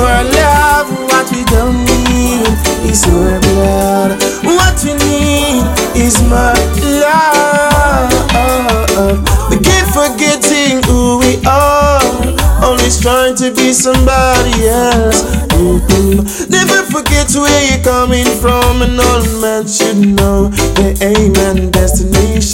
more love. What we don't need is more blood. What we need is more love. We keep forgetting who we are, always trying to be somebody else. Never forget where you're coming from, and all man should know the aim and destination.